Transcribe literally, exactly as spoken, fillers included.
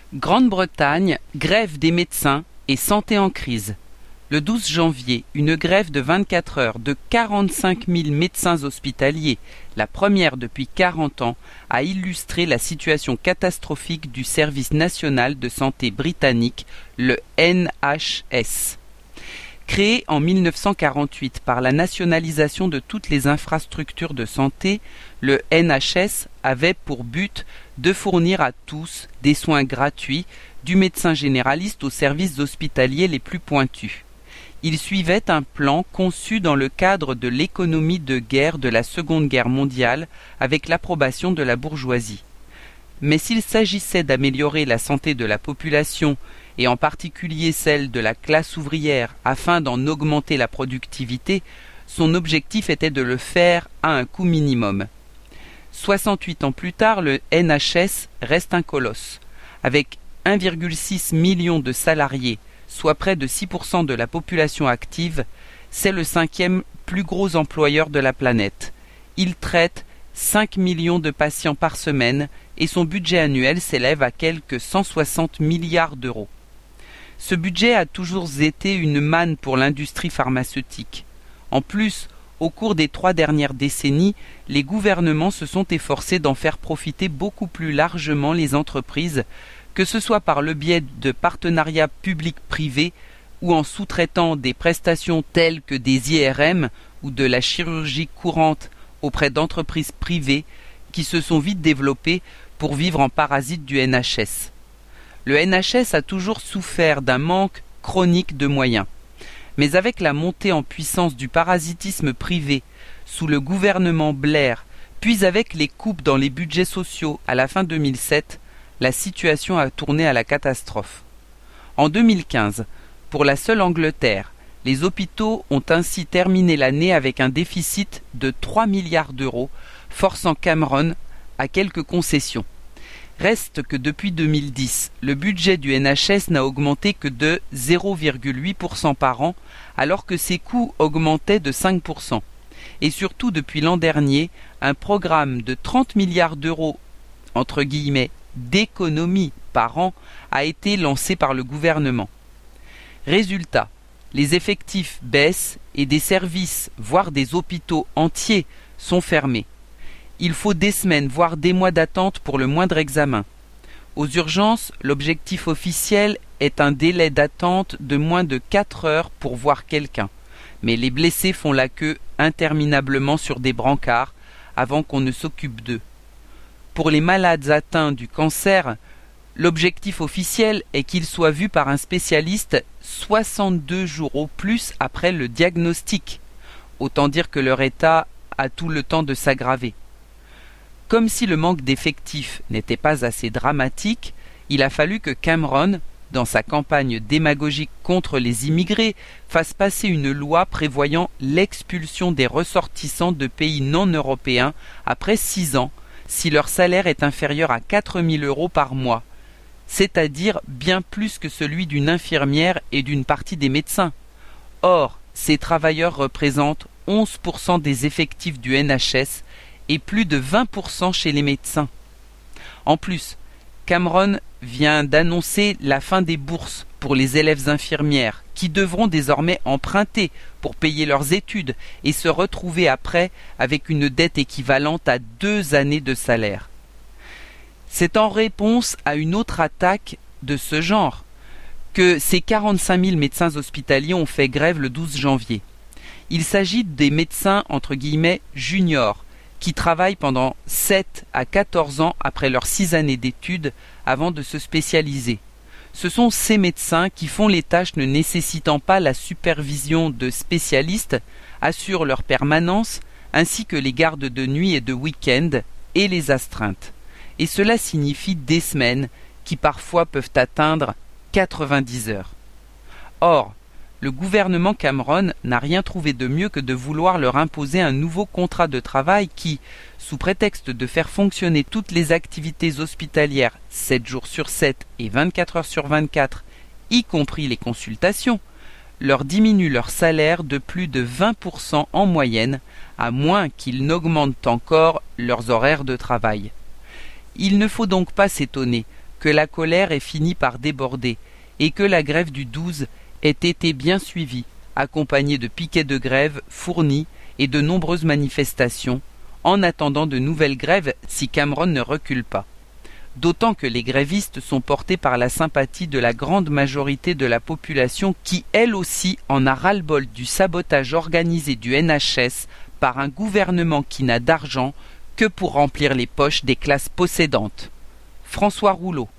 Grande-Bretagne, grève des médecins et santé en crise. Le douze janvier, une grève de vingt-quatre heures de quarante-cinq mille médecins hospitaliers, la première depuis quarante ans, a illustré la situation catastrophique du service national de santé britannique, le N H S. Créé en mille neuf cent quarante-huit par la nationalisation de toutes les infrastructures de santé, le N H S avait pour but de fournir à tous des soins gratuits, du médecin généraliste aux services hospitaliers les plus pointus. Il suivait un plan conçu dans le cadre de l'économie de guerre de la Seconde Guerre mondiale avec l'approbation de la bourgeoisie. Mais s'il s'agissait d'améliorer la santé de la population, et en particulier celle de la classe ouvrière, afin d'en augmenter la productivité, son objectif était de le faire à un coût minimum. soixante-huit ans plus tard, le N H S reste un colosse. Avec un virgule six million de salariés, soit près de six pour cent de la population active, c'est le cinquième plus gros employeur de la planète. Il traite cinq millions de patients par semaine et son budget annuel s'élève à quelque cent soixante milliards d'euros. Ce budget a toujours été une manne pour l'industrie pharmaceutique. En plus, au cours des trois dernières décennies, les gouvernements se sont efforcés d'en faire profiter beaucoup plus largement les entreprises, que ce soit par le biais de partenariats publics-privés ou en sous-traitant des prestations telles que des I R M ou de la chirurgie courante auprès d'entreprises privées qui se sont vite développées pour vivre en parasite du N H S. Le N H S a toujours souffert d'un manque chronique de moyens. Mais avec la montée en puissance du parasitisme privé sous le gouvernement Blair, puis avec les coupes dans les budgets sociaux à la fin deux mille sept, la situation a tourné à la catastrophe. En deux mille quinze, pour la seule Angleterre, les hôpitaux ont ainsi terminé l'année avec un déficit de trois milliards d'euros, forçant Cameron à quelques concessions. Reste que depuis deux mille dix, le budget du N H S n'a augmenté que de zéro virgule huit pour cent par an, alors que ses coûts augmentaient de cinq pour cent. Et surtout depuis l'an dernier, un programme de trente milliards d'euros, entre guillemets, d'économie par an, a été lancé par le gouvernement. Résultat, les effectifs baissent et des services, voire des hôpitaux entiers, sont fermés. Il faut des semaines, voire des mois d'attente pour le moindre examen. Aux urgences, l'objectif officiel est un délai d'attente de moins de quatre heures pour voir quelqu'un. Mais les blessés font la queue interminablement sur des brancards avant qu'on ne s'occupe d'eux. Pour les malades atteints du cancer, l'objectif officiel est qu'ils soient vus par un spécialiste soixante-deux jours au plus après le diagnostic. Autant dire que leur état a tout le temps de s'aggraver. Comme si le manque d'effectifs n'était pas assez dramatique, il a fallu que Cameron, dans sa campagne démagogique contre les immigrés, fasse passer une loi prévoyant l'expulsion des ressortissants de pays non européens après six ans, si leur salaire est inférieur à quatre mille euros par mois, c'est-à-dire bien plus que celui d'une infirmière et d'une partie des médecins. Or, ces travailleurs représentent onze pour cent des effectifs du N H S et plus de vingt pour cent chez les médecins. En plus, Cameron vient d'annoncer la fin des bourses pour les élèves infirmières qui devront désormais emprunter pour payer leurs études et se retrouver après avec une dette équivalente à deux années de salaire. C'est en réponse à une autre attaque de ce genre que ces quarante-cinq mille médecins hospitaliers ont fait grève le douze janvier. Il s'agit des médecins entre guillemets juniors qui travaillent pendant sept à quatorze ans après leurs six années d'études avant de se spécialiser. Ce sont ces médecins qui font les tâches ne nécessitant pas la supervision de spécialistes, assurent leur permanence, ainsi que les gardes de nuit et de week-end et les astreintes. Et cela signifie des semaines qui parfois peuvent atteindre quatre-vingt-dix heures. Or, le gouvernement Cameron n'a rien trouvé de mieux que de vouloir leur imposer un nouveau contrat de travail qui, sous prétexte de faire fonctionner toutes les activités hospitalières sept jours sur sept et vingt-quatre heures sur vingt-quatre, y compris les consultations, leur diminue leur salaire de plus de vingt pour cent en moyenne, à moins qu'ils n'augmentent encore leurs horaires de travail. Il ne faut donc pas s'étonner que la colère ait fini par déborder et que la grève du douze ait été bien suivie, accompagnée de piquets de grève fournis et de nombreuses manifestations, en attendant de nouvelles grèves si Cameron ne recule pas. D'autant que les grévistes sont portés par la sympathie de la grande majorité de la population qui, elle aussi, en a ras-le-bol du sabotage organisé du N H S par un gouvernement qui n'a d'argent que pour remplir les poches des classes possédantes. François Rouleau.